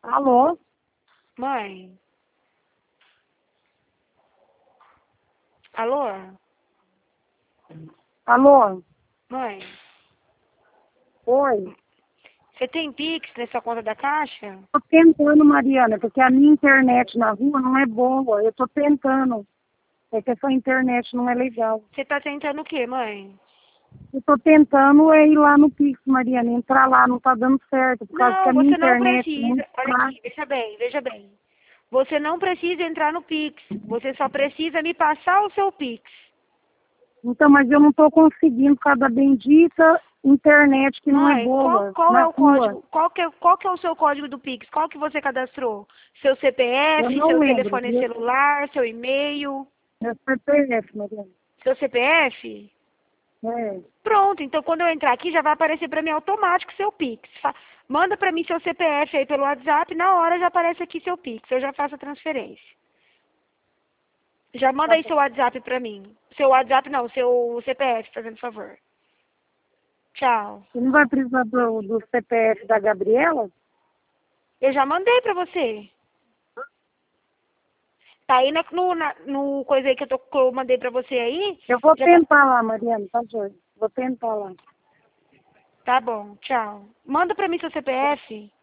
Alô? Mãe? Alô? Alô? Mãe? Oi? Você tem Pix nessa conta da Caixa? Tô tentando, Mariana, porque a minha internet na rua não é boa. Eu tô tentando. É que essa internet não é legal. Você tá tentando o quê, mãe? Eu tô tentando ir lá no Pix, Mariana, entrar lá, não tá dando certo, por causa que Não, a minha você não internet é muito precisa. Olha fraca. aqui, veja bem. Você não precisa entrar no Pix. Você só precisa me passar o seu Pix. Então, mas eu não tô conseguindo por causa da bendita internet que não é Mãe, boa qual na é o rua. código? Qual que é o seu código do Pix? Qual que você cadastrou? Seu Eu CPF, não seu lembro. telefone celular, seu e-mail, Meu CPF, Mariana. seu CPF? É. Pronto, então quando eu entrar aqui já vai aparecer para mim automático seu Pix. Manda para mim seu CPF aí pelo WhatsApp, na hora já aparece aqui seu Pix, eu já faço a transferência. Já manda Tá aí bom. seu WhatsApp para mim. Seu WhatsApp não, seu CPF, fazendo favor. Tchau. Você não vai precisar do CPF da Gabriela? Eu já mandei para você. Tá aí no coisa aí que eu mandei pra você aí? Eu vou Já tá, tentar lá, Mariana, tá joia. Vou tentar lá. tá bom, tchau. Manda pra mim seu CPF.